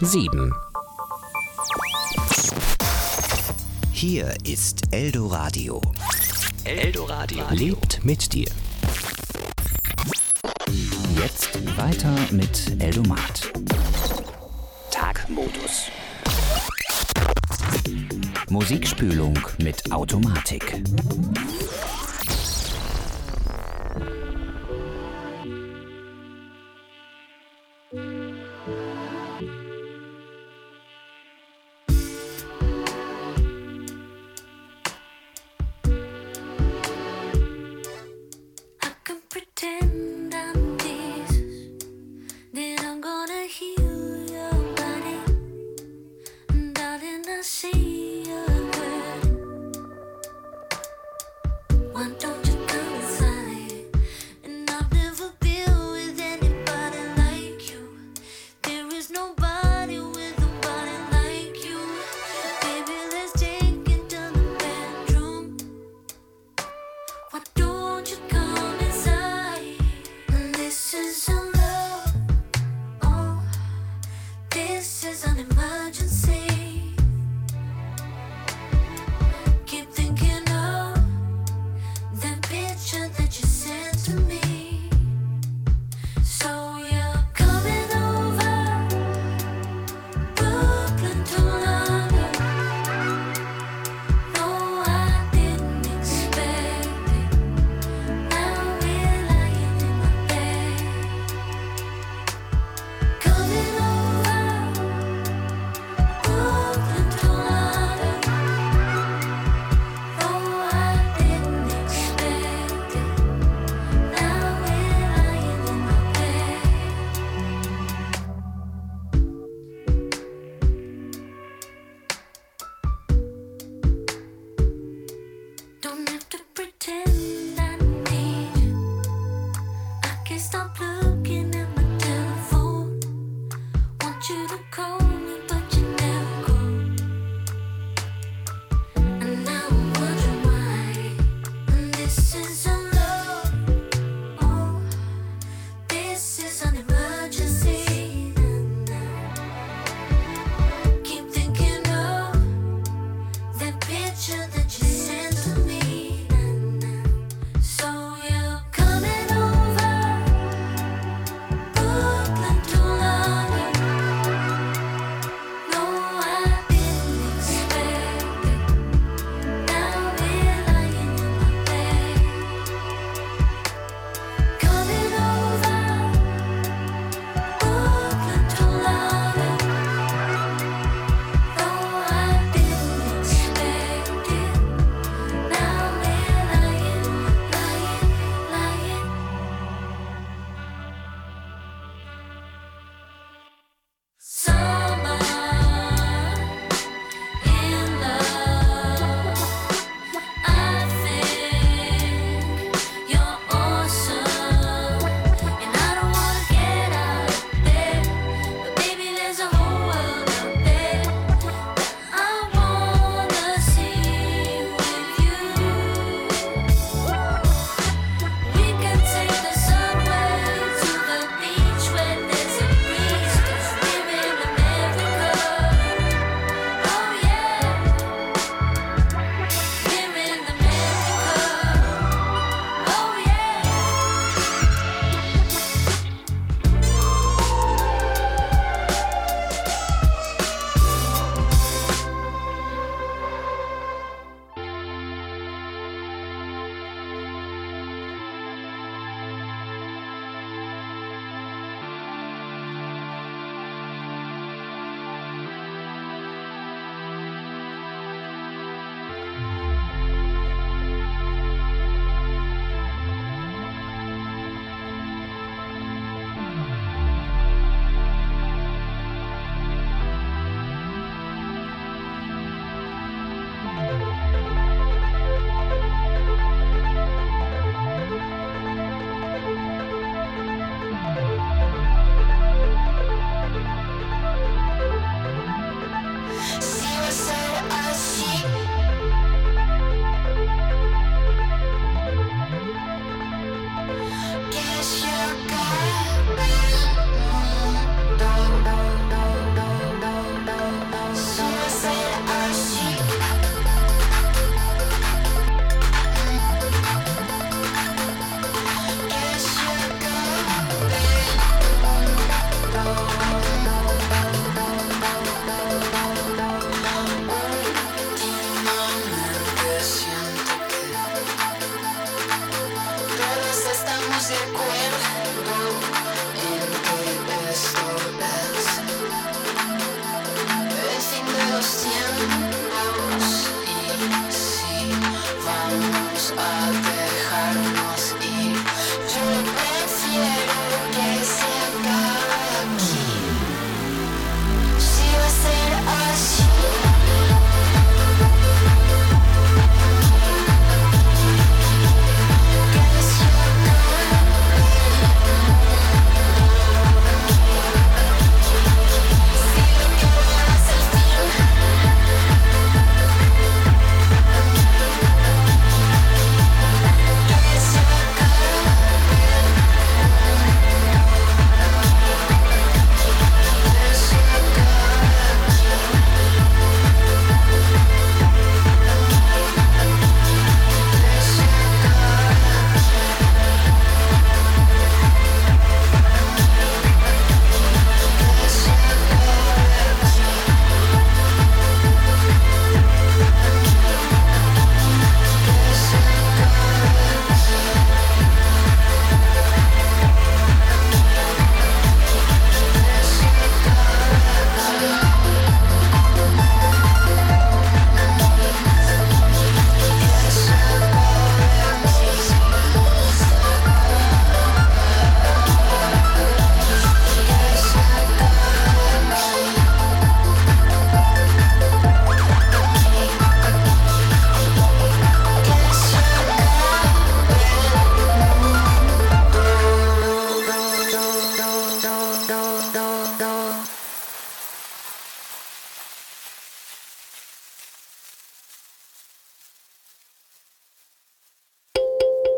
7. Hier ist Eldoradio. Eldoradio lebt mit dir. Jetzt weiter mit Eldomat. Tagmodus. Musikspülung mit Automatik.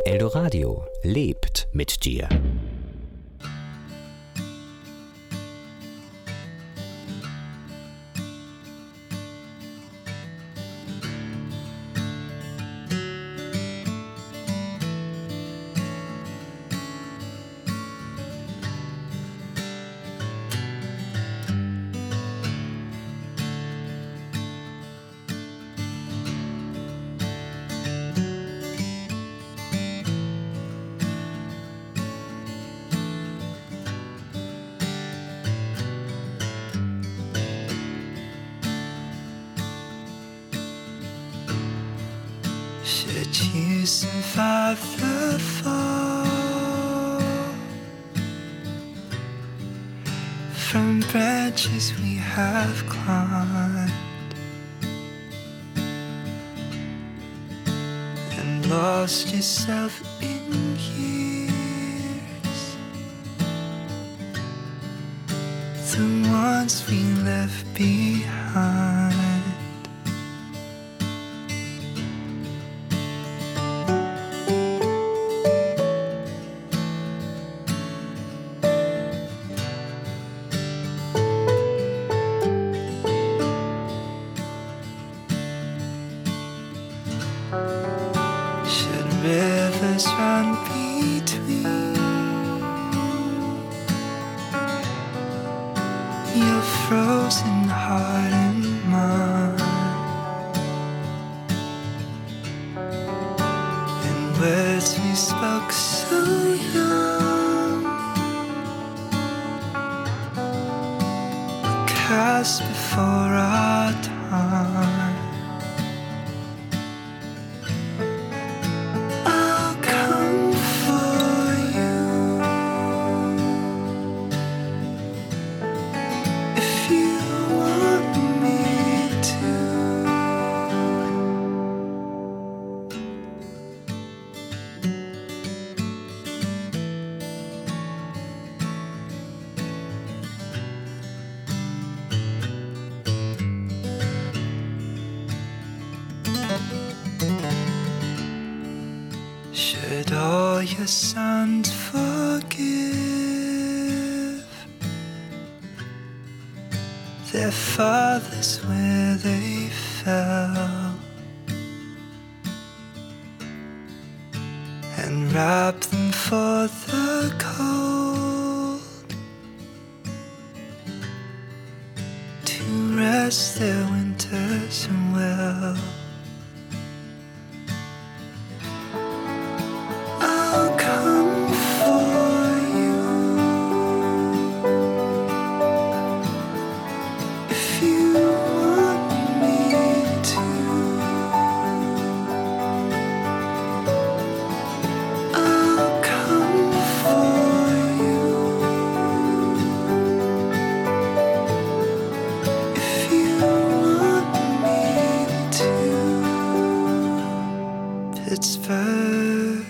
Eldoradio lebt mit dir. Should you survive the fall from branches we have climbed and lost yourself in years, the ones we left behind. Rivers run between your frozen heart and mine, and words we spoke so young were cast before our time. Should all your sons forgive their fathers where they fell, and wrap them for the cold to rest their winters well? Pittsburgh,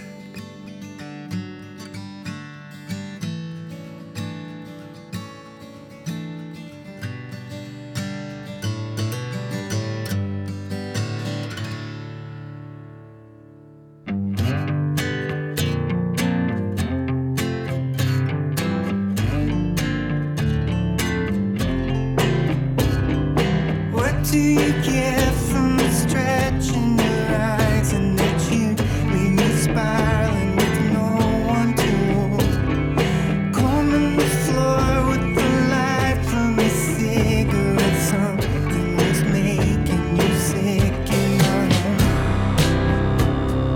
what do you get from stretching your eyes and that you leave me spiraling with no one to hold? Cold on the floor with the light from a cigarette. Something was making you sick in my home.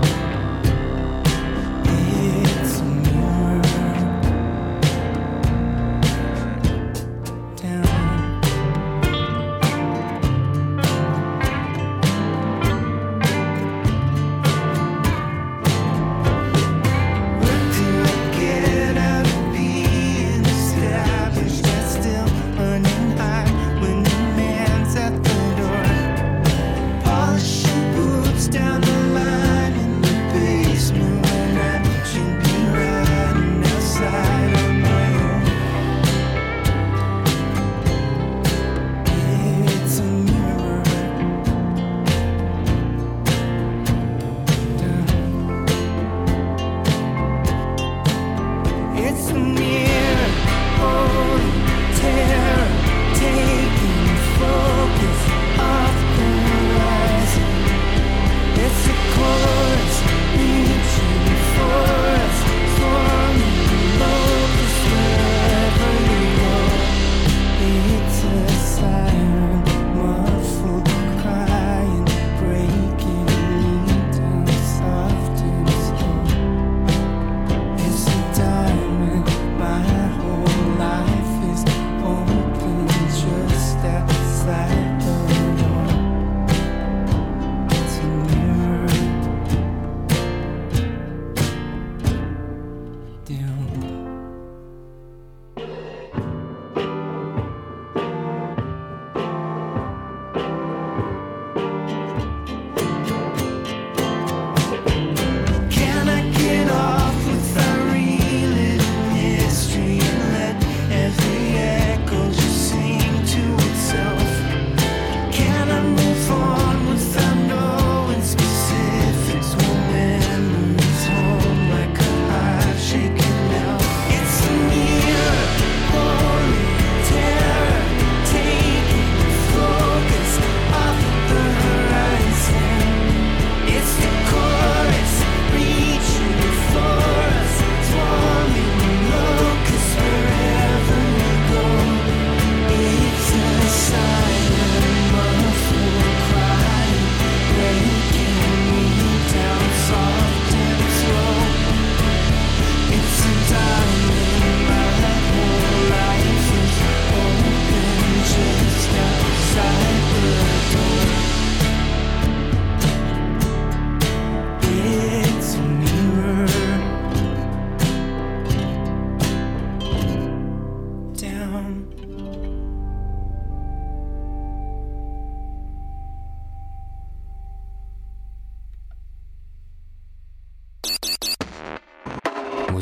It's more down.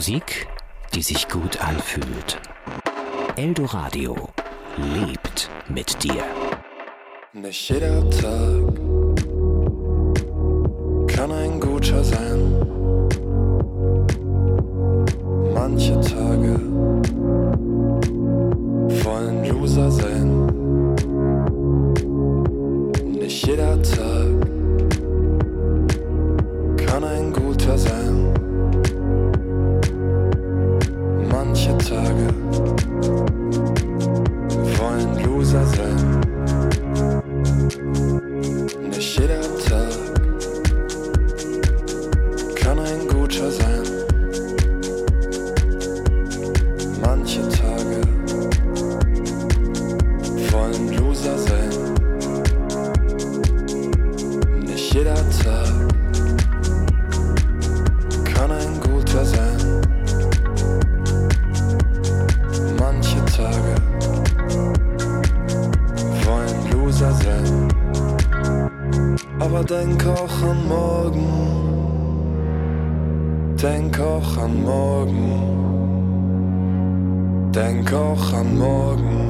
Musik, die sich gut anfühlt. Eldoradio lebt mit dir. Nicht jeder Tag kann ein guter sein. Manche Tage wollen Loser sein. Nicht jeder Tag kann ein guter sein. Manche Tage wollen Loser sein. Nicht jeder Tag kann ein guter sein. Manche Tage wollen Loser sein. Nicht jeder Tag kann ein guter sein. Manche Tage wollen Loser sein. Aber denk auch an morgen. Denk auch an morgen. Denk auch an morgen.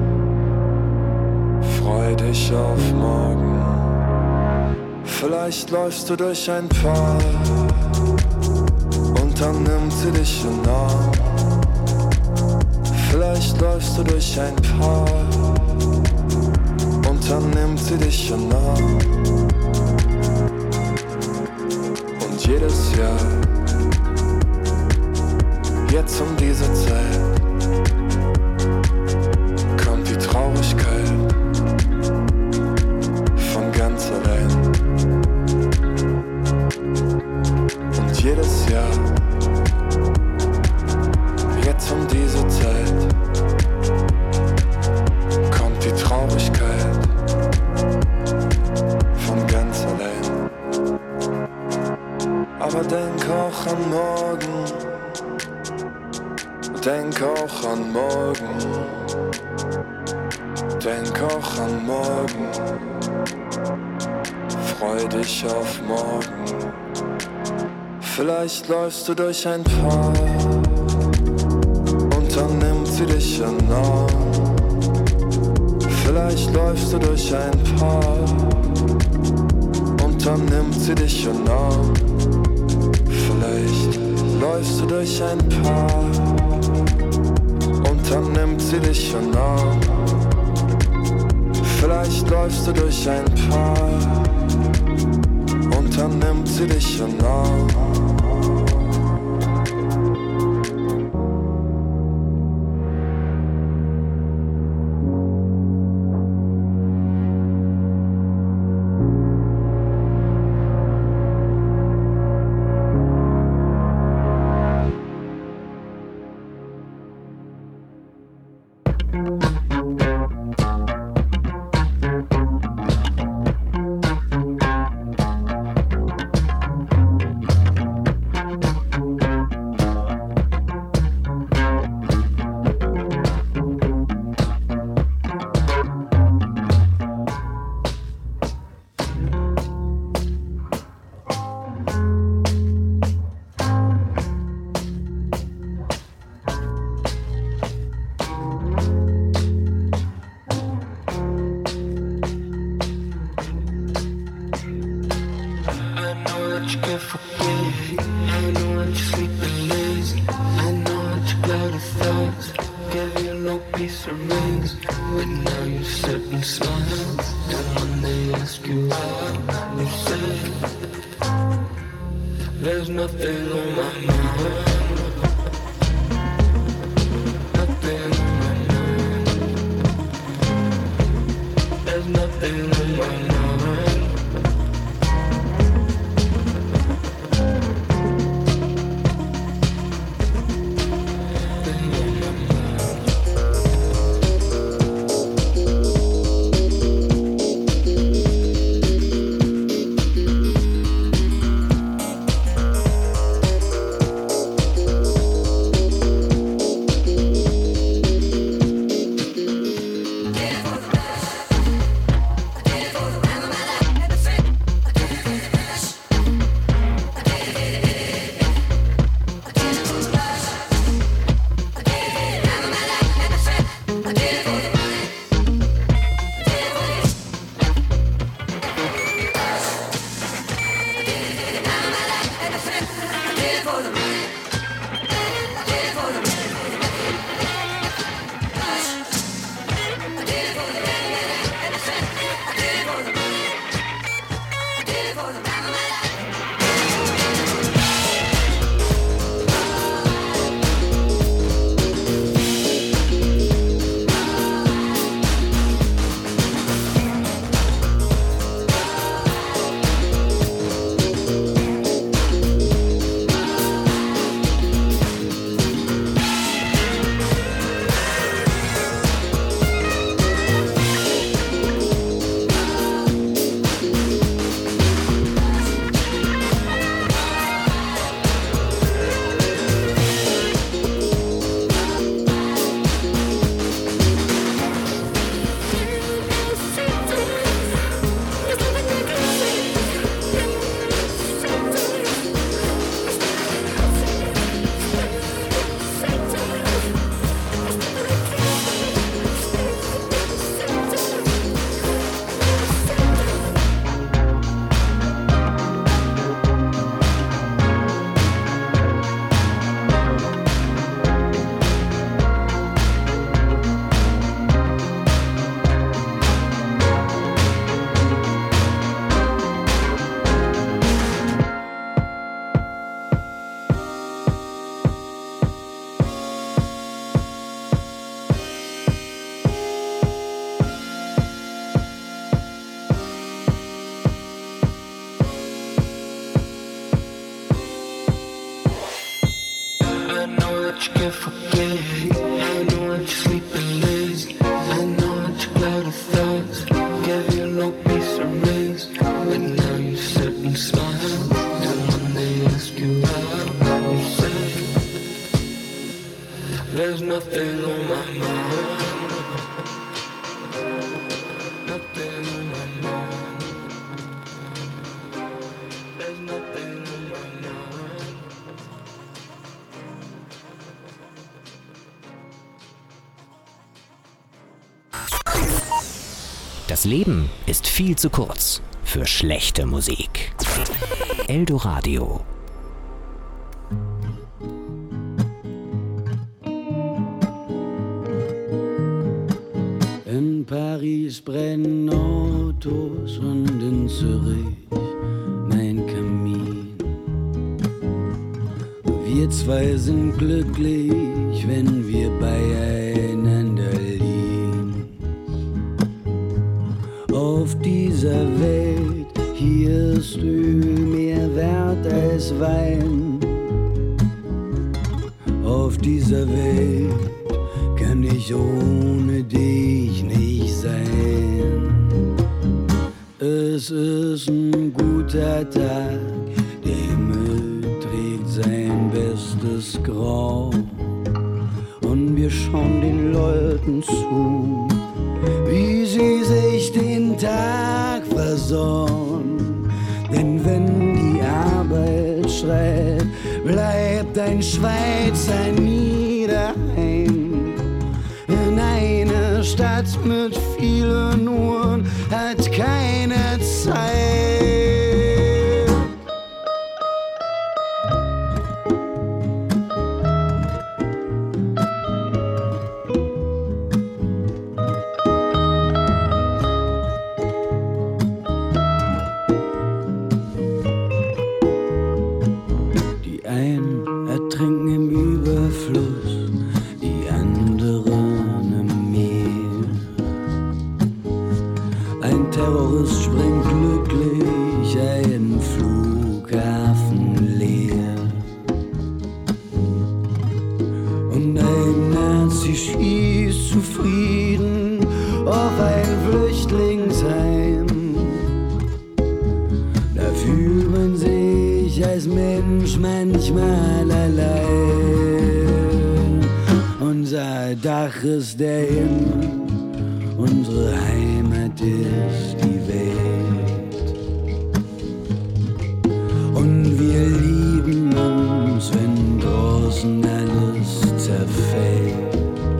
Freu dich auf morgen. Vielleicht läufst du durch ein Park und dann nimmt sie dich in den Arm. Vielleicht läufst du durch ein Park und dann nimmt sie dich in den Arm. Und jedes Jahr, jetzt um diese Zeit, kommt die Traurigkeit von ganz allein. Und jedes Jahr, jetzt um diese Zeit, kommt die Traurigkeit von ganz allein. Aber denk auch an morgen. Denk auch an morgen. Denk auch an morgen. Freu dich auf morgen. Vielleicht läufst du durch ein Park und dann nimmt sie dich in den Arm. Vielleicht läufst du durch ein Park und dann nimmt sie dich in den Arm. Vielleicht läufst du durch ein Park und dann nimmt sie dich in den Arm. Vielleicht läufst du durch ein Park und dann nimmt sie dich in den Arm. what you can't forget. I know what you're sleeping lazy. I know what you got of thoughts. Gave you no peace or rest. But now you sit and smile. And when they ask you how, you say, there's nothing on my mind. Nothing on my mind. There's nothing on my mind. Das Leben ist viel zu kurz für schlechte Musik. Eldoradio. In Paris brennen Autos und in Zürich mein Kamin. Wir zwei sind glücklich, wenn wir beieinander liegen. Auf dieser Welt, hier ist Öl mehr wert als Wein. Auf dieser Welt kann ich ohne dich nicht sein. Es ist ein guter Tag, der Himmel trägt sein bestes Grau. Und wir schauen den Leuten zu, wie sie sich den Tag versauen. Denn wenn die Arbeit schreit, bleibt ein Schweizer nie daheim. In einer Stadt mit vielen Uhren hat keine Zeit. Die einen ertrinken im Überfluss, die anderen im Meer. Ein Terrorist springt glücklich einen Flughafen leer. Und ein Nazi schießt zufrieden auf ein Flüchtlingsheim. Da fühlt man sich als Mensch manchmal allein. Unser Dach ist der Himmel, unsere Heimat ist die Welt. Und wir lieben uns, wenn draußen alles zerfällt.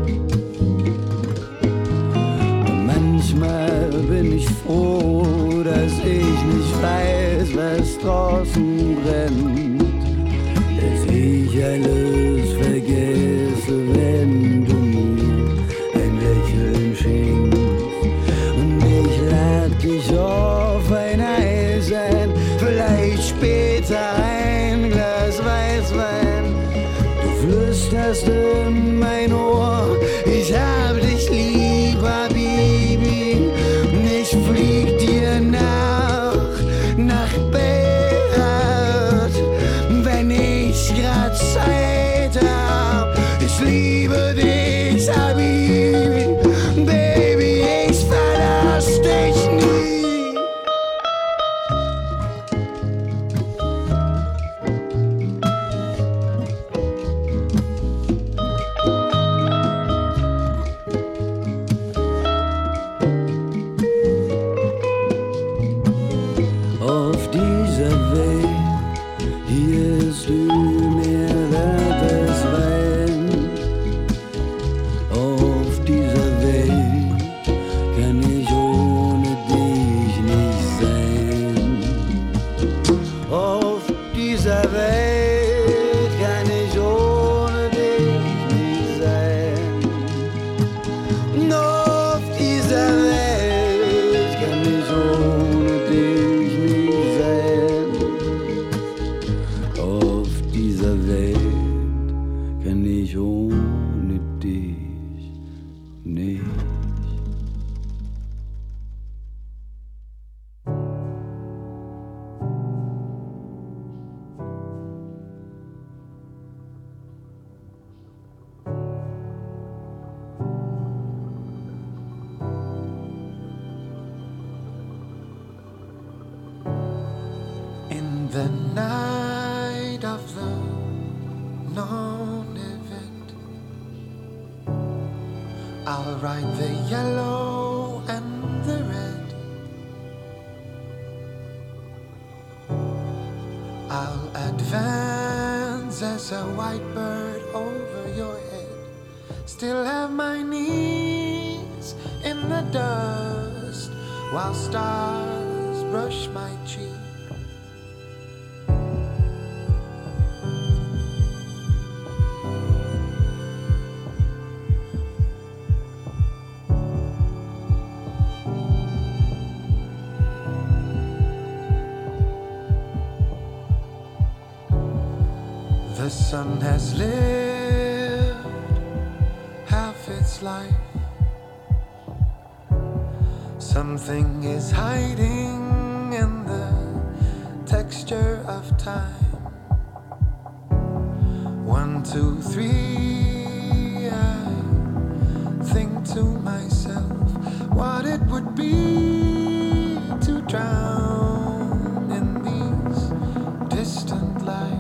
Und manchmal bin ich froh, dass ich nicht weiß, was draußen brennt. Dass ich alles vergesse, wenn du mir ein Lächeln schenkst. Und ich lad dich auf ein Eis ein, vielleicht später ein Glas Weißwein. Du flüsterst in mein Ohr, ich hab dich lieb, Habibi. Ich flieg dir nach Beirut, wenn ich grad Zeit hab. Ich liebe dich, Habibi, Baby, ich verlass dich nie. In the night of the non-event, I'll write the yellow and the red. I'll advance as a white bird over your head. Still have my knees in the dust while stars brush my cheek. The sun has lived half its life. Something is hiding in the texture of time. 1, 2, 3, I think to myself what it would be to drown in these distant lights.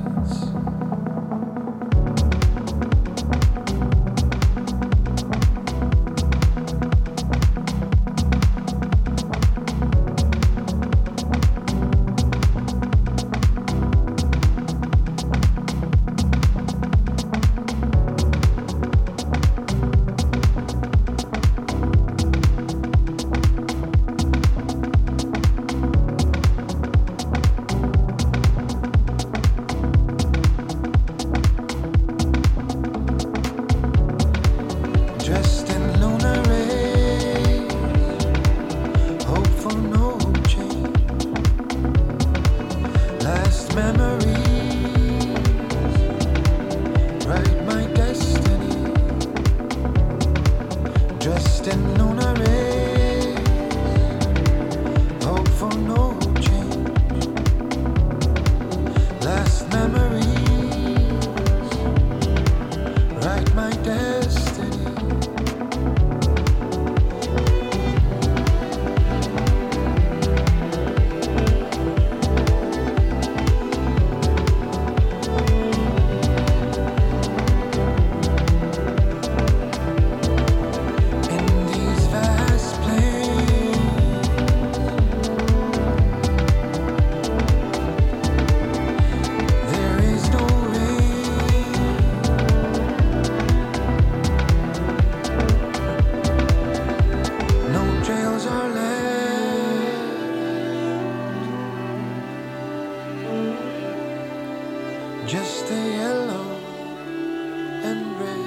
Just the yellow and red.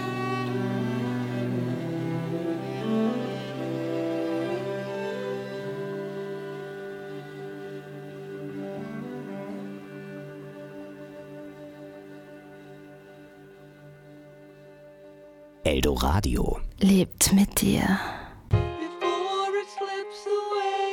Eldoradio lebt mit dir. Before it slips away.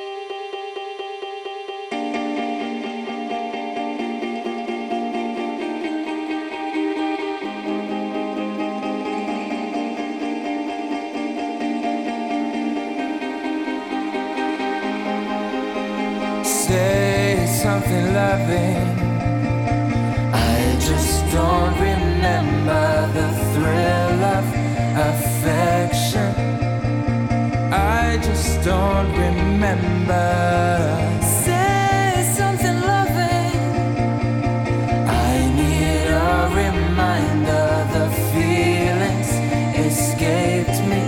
Say something loving. I just don't remember the thrill of affection. I just don't remember. Say something loving. I need a reminder. The feelings escaped me.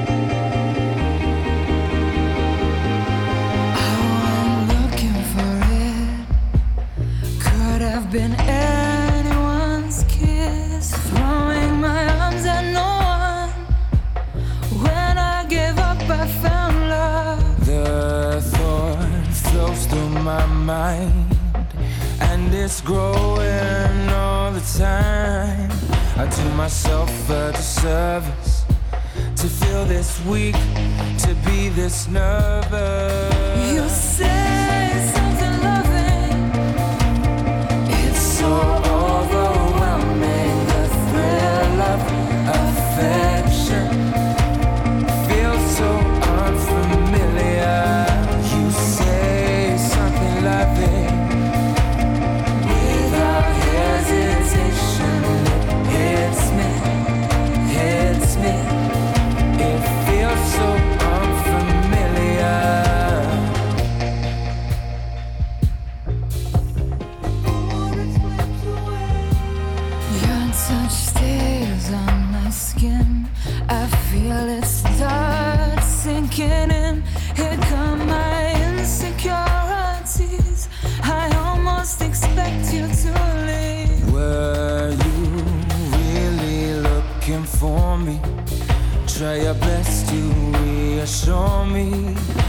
Been anyone's kiss, throwing my arms at no one. When I gave up, I found love. The thorn flows through my mind, and it's growing all the time. I do myself a disservice to feel this weak, to be this nervous. You say something loving. So overwhelming, the thrill of affection feels so unfamiliar. You say something loving,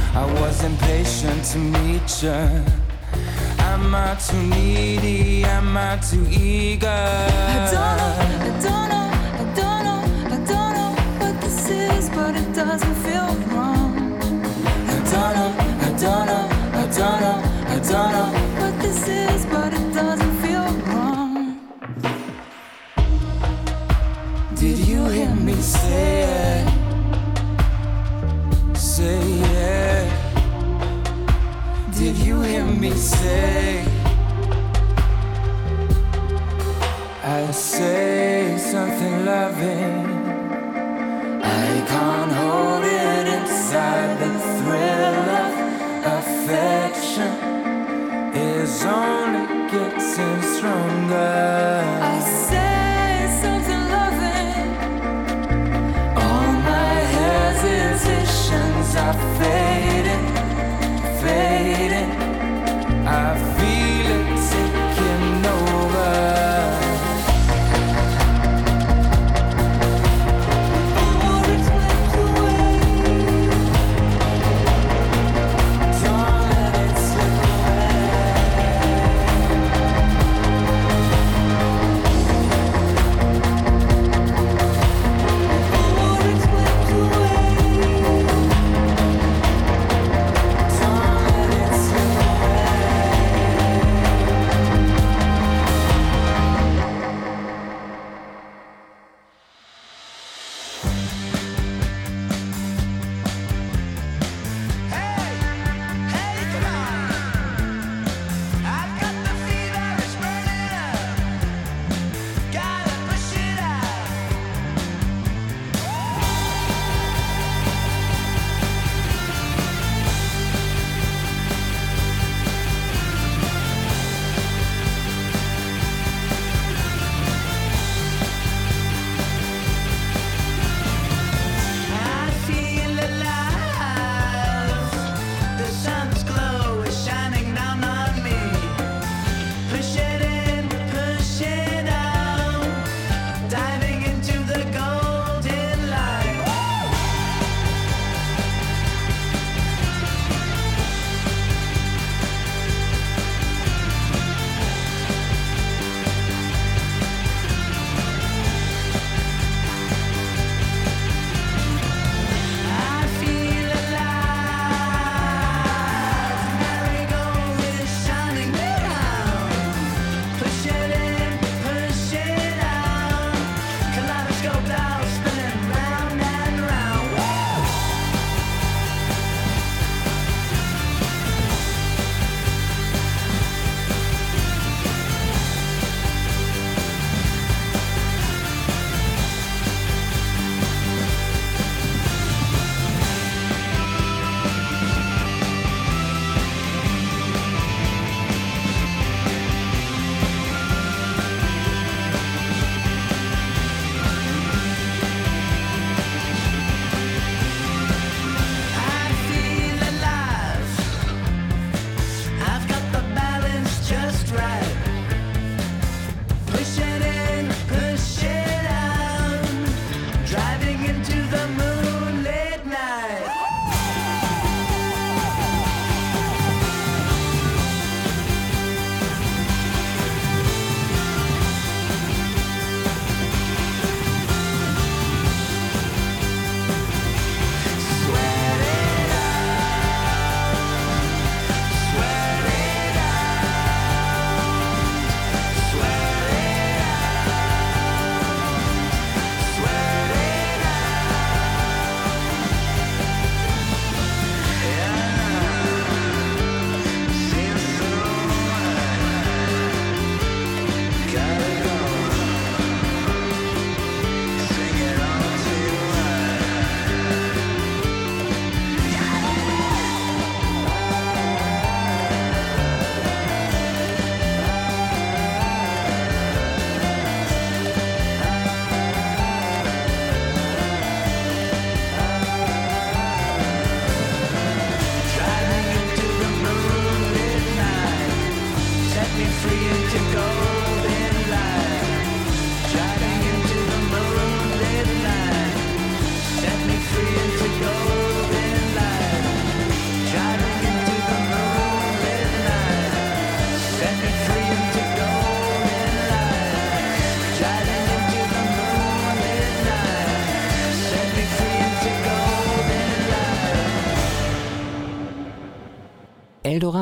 I was impatient to meet you. Am I too needy? Am I too eager? I don't know what this is, but it doesn't feel wrong. I don't know what this is, but it doesn't feel wrong. Did you hear me say it? Say it. Did you hear me say? I say something loving. I can't hold it inside. The thrill of affection is only getting stronger. I say something loving. All my hesitations are fading, fading. I feel it taking over.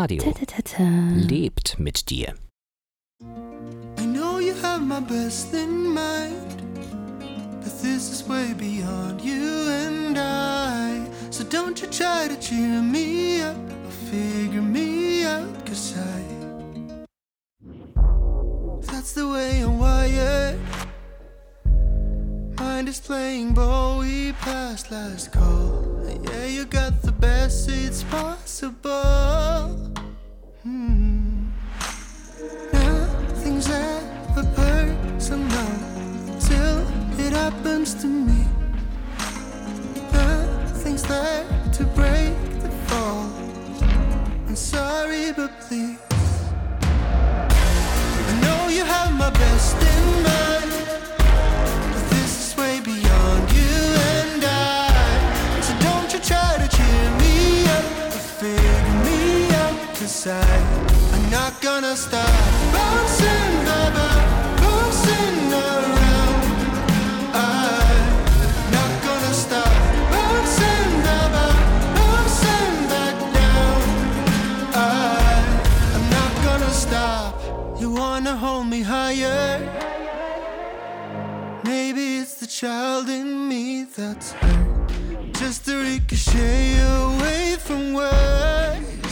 Radio lebt mit dir. I know you have my best in mind, but this is way beyond you and I. So don't you try to cheer me up or figure me out, 'cause that's the way I'm wired. Mind is playing ball, we passed last call. Yeah, you got the best seats possible. Nothing's ever personal till it happens to me. Nothing's there to break the fall. I'm sorry, but please, I know you have my best in mind, but this is way beyond you and I. So don't you try to cheer me up or figure me out, 'cause I'm not gonna stop bouncing around. I'm not gonna stop bouncing back down. I'm not gonna stop. You wanna hold me higher? Maybe it's the child in me that's hurt, just a ricochet away from words.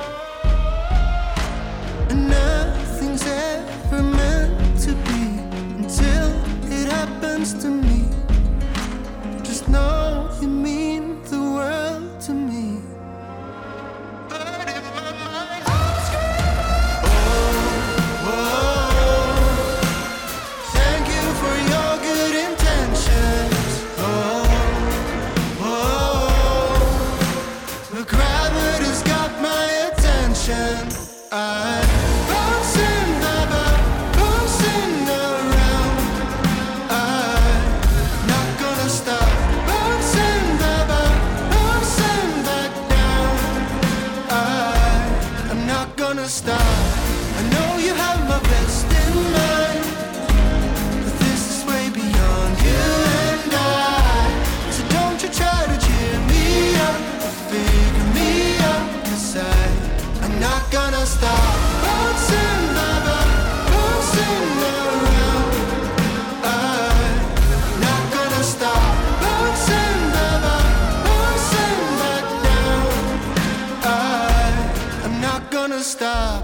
And nothing's ever meant to be until it happens to me. Just know you mean the world to me. But if my mind goes thank you for your good intentions. The gravity's got my attention. I'm bouncing around. I'm not gonna stop bouncing back down. I'm not gonna stop. I know you have my best in mind, but this is way beyond you and I. So don't you try to cheer me up or figure me out, 'cause I'm not gonna stop bouncing around. I'm not gonna stop bouncing back down. I'm not gonna stop.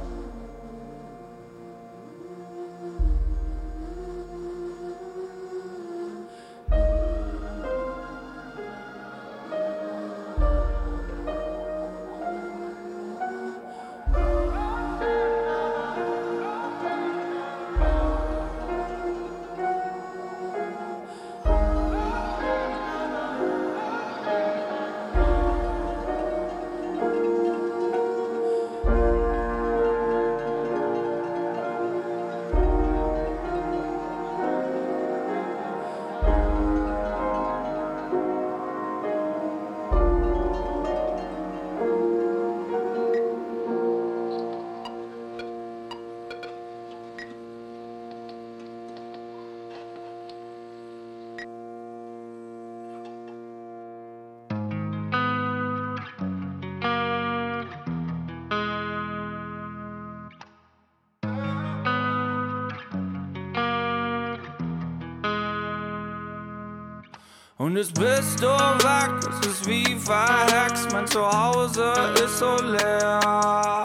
Und jetzt bist du weg, es ist wie verhext, mein Zuhause ist so leer.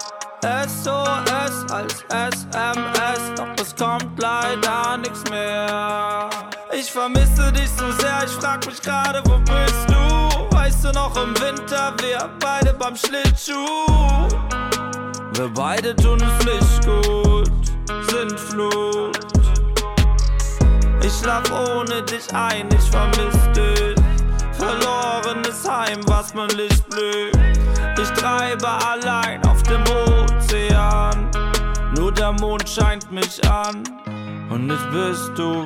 SOS als SMS, doch es kommt leider nichts mehr. Ich vermisse dich so sehr, ich frag mich gerade, wo bist du? Weißt du noch im Winter, wir beide beim Schlittschuh. Wir beide tun es nicht gut, sind Flut. Ich schlaf ohne dich ein, ich vermiss dich. Verlorenes Heim, was mein Licht blüht. Ich treibe allein auf dem Ozean. Nur der Mond scheint mich an. Und jetzt bist du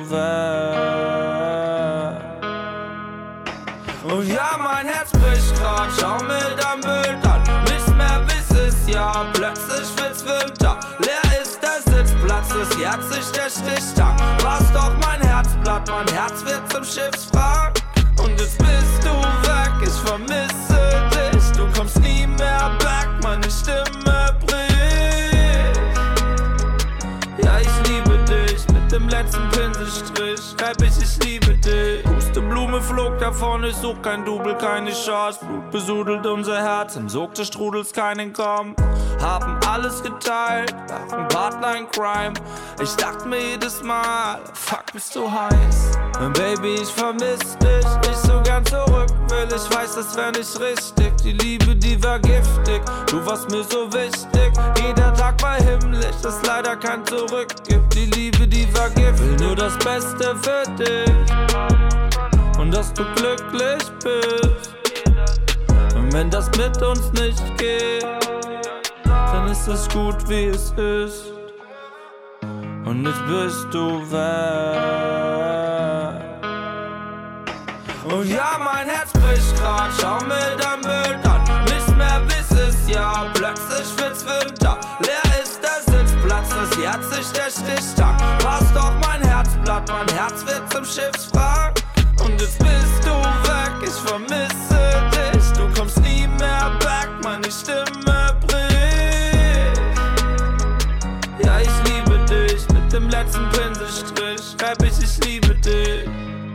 weg. Und ja, mein Herz bricht grad, schau mir dein Bild an. Nicht mehr bis es ja, plötzlich wird's Winter. Leer ist der Sitzplatz, es jährt sich der Stichtag. Warst doch mein Herzblatt, mein Herz wird zum Schiffswrack. Und jetzt bist du weg, ich vermisse dich. Du kommst nie mehr back, meine Stimme davon, ich such kein Double, keine Chance. Blut besudelt unser Herz, im Sog des Strudels kein Entkommen. Haben alles geteilt, waren Partner in Crime. Ich dachte mir jedes Mal, fuck, bist du heiß. Und Baby, ich vermiss dich, ich so gern zurück will. Ich weiß, das wär nicht richtig, die Liebe, die war giftig. Du warst mir so wichtig, jeder Tag war himmlisch, das leider kein Zurück gibt. Die Liebe, die war giftig, will nur das Beste für dich und dass du glücklich bist. Und wenn das mit uns nicht geht, dann ist es gut, wie es ist. Und jetzt bist du weg. Und ja, mein Herz bricht grad, schau mir dein Bild an. Nicht mehr bis es ja, plötzlich wird's Winter. Leer ist der Sitzplatz, das Herz sich der Stichtag. Warst doch mein Herzblatt, mein Herz wird zum Schiffswrack. Und jetzt bist du weg, ich vermisse dich. Du kommst nie mehr back, meine Stimme bricht. Ja, ich liebe dich, mit dem letzten Pinselstrich schreib ich liebe dich.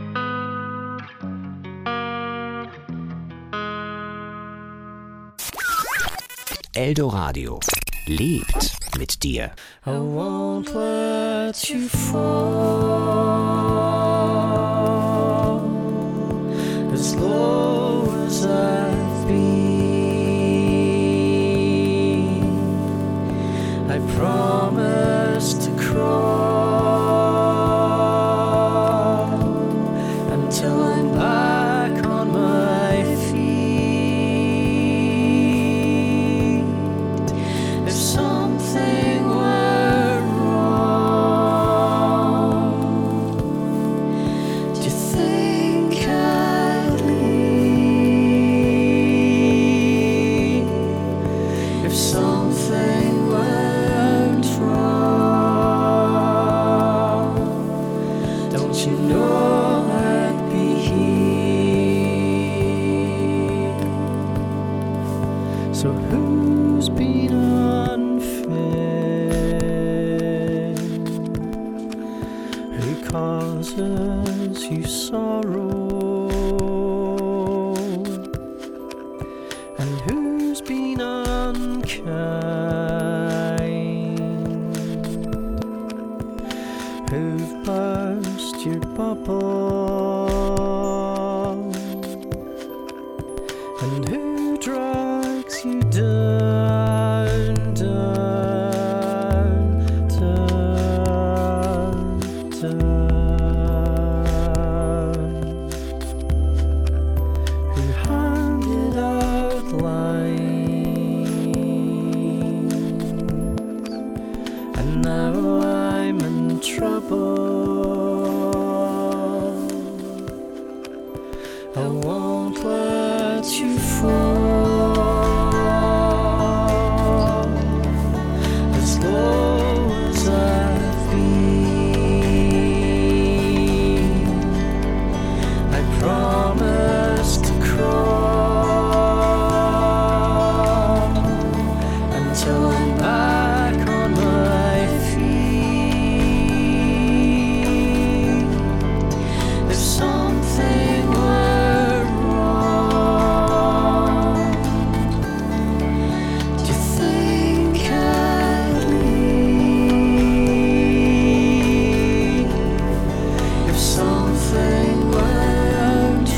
Eldoradio lebt mit dir. I won't let you fall as low as I've been. I promise to crawl until I'm back on my feet. If something were wrong, do you think I'd leave? If something went wrong, don't you know I'd be here? So who's been unfair? Who causes you sorrow? And who's been unkind? Who've burst your bubble? And who drags you down, down, down, down? Who handed out lines? And now I'm in trouble. I won't let you fall as low as I've been. I promise to crawl until I'm back on my feet. If something were wrong, do you think I'd leave? If something went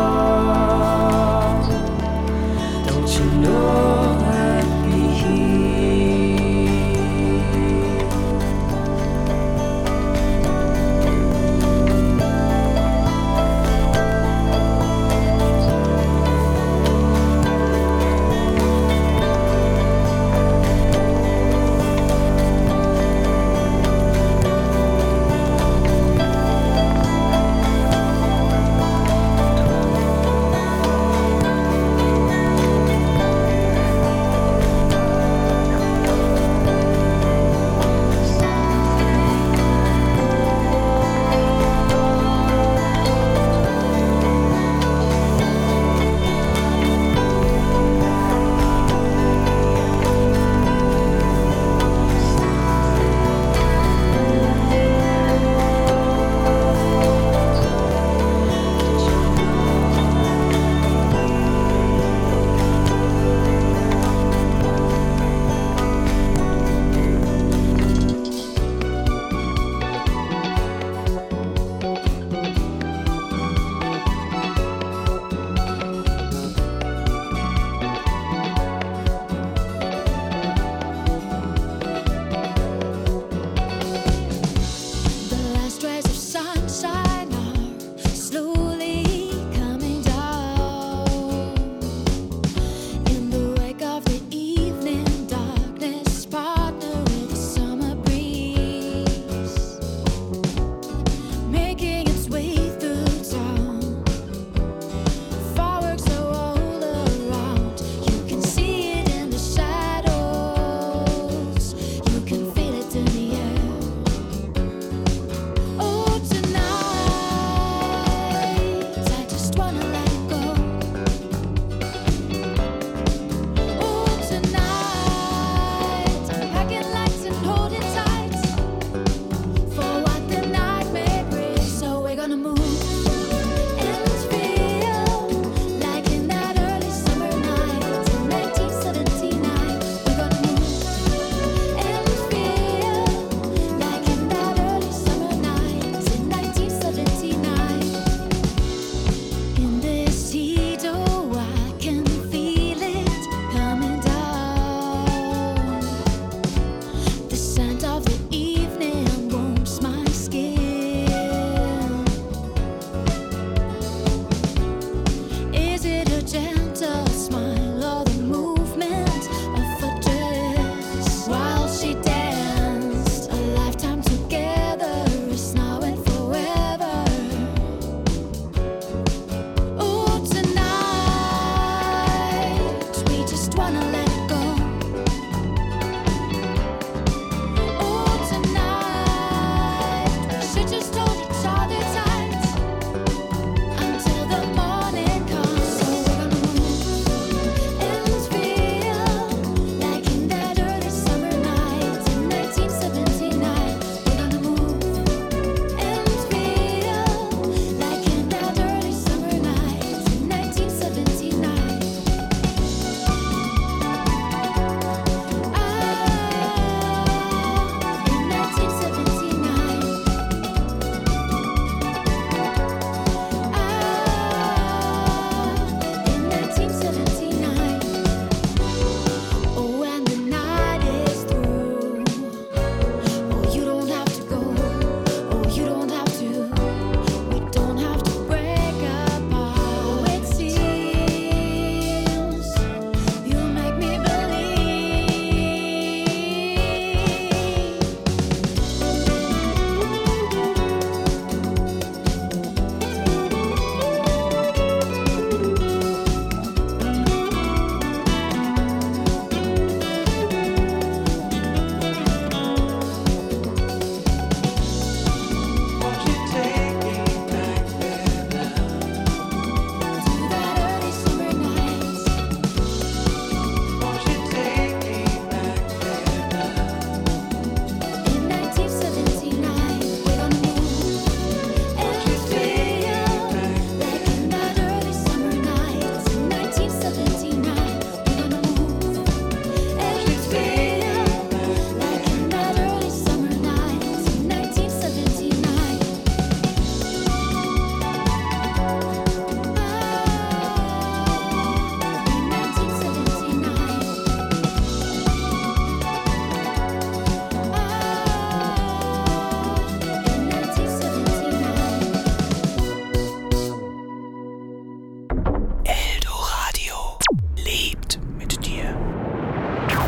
wrong, don't you know I'd be here?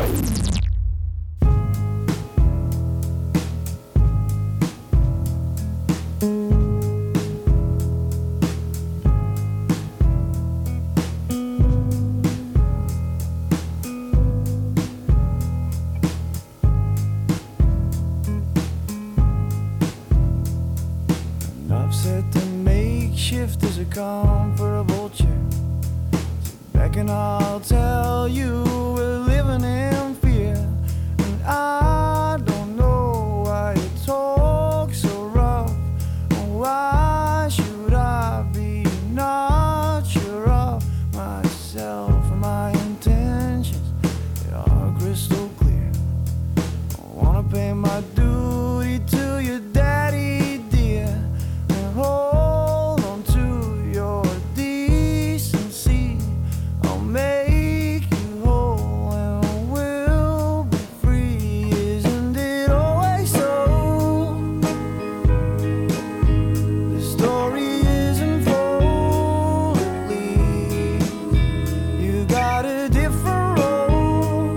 I've set the makeshift as a comfortable chair. Sit back and I'll tell you we're living in fear. And I don't know why you talk so rough. And why should I be not sure of myself and my intentions? They are crystal clear. I wanna pay my duty to your daddy, dear. Hold on to your decency. I'll make you whole and we'll be free. Isn't it always so? The story isn't full, at least you got a different role.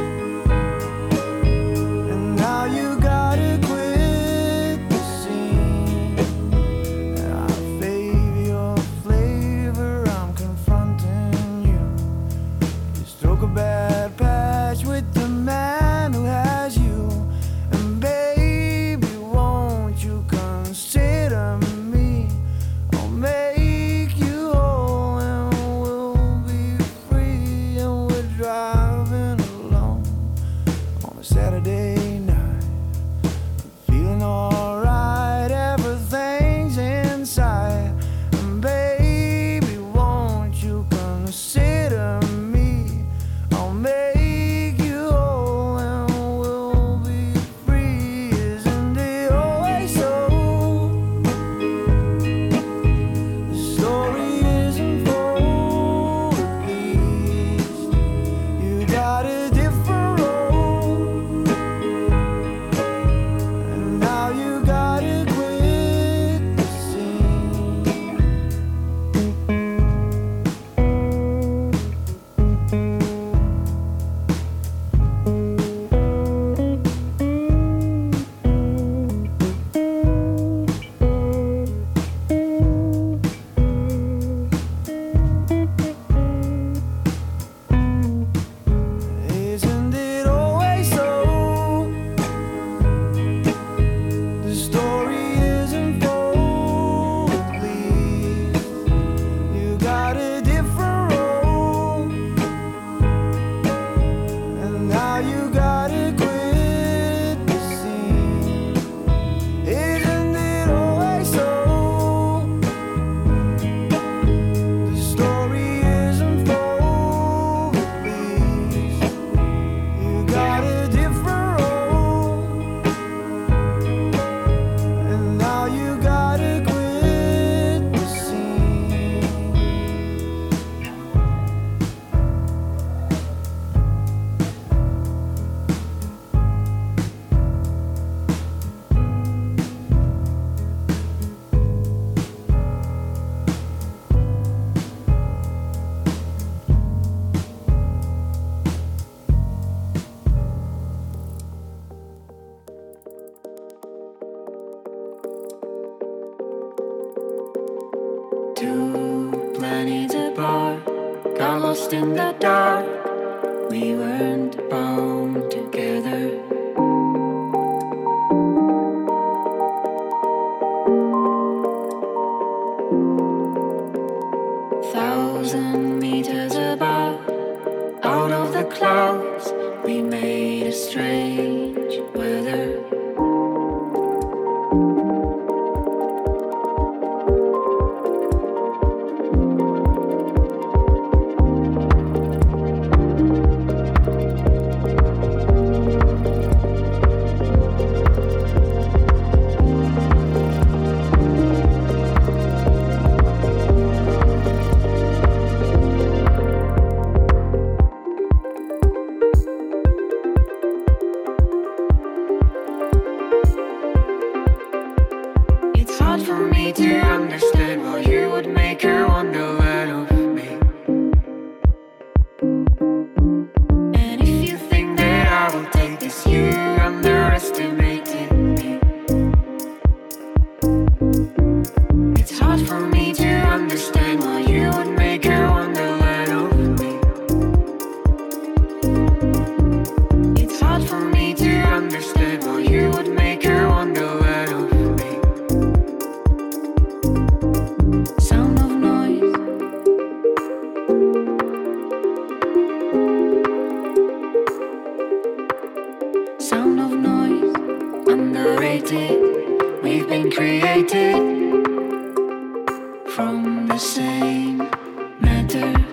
And now you gotta quit the scene. I favor your flavor, I'm confronting you. You stroke a bad patch with the man who has you. And baby, won't you consider me? I'll make you whole and we'll be free. And we're driving alone on a Saturday night. Feeling alright, everything's inside. And baby, won't you consider me? I'll make you whole and we'll be free. Isn't it always so? The story isn't full, at least you got a different role. And now you gotta quit the scene. Isn't it always so? The story isn't full, at least you got a different role. And now you gotta quit the scene. Isn't it always so? The story isn't full, at least you got a different role. And now you gotta quit the scene. Two planets apart, got lost in the dark. We weren't bound together. Thousand meters above, out of the clouds, we made a strange weather. 'cause you underestimated me. It's hard for me to understand why you would make a wonderland of me. It's hard for me to understand why you would make a wonderland of me. Sound of noise. Sound of noise, underrated. We've been created from the same matter.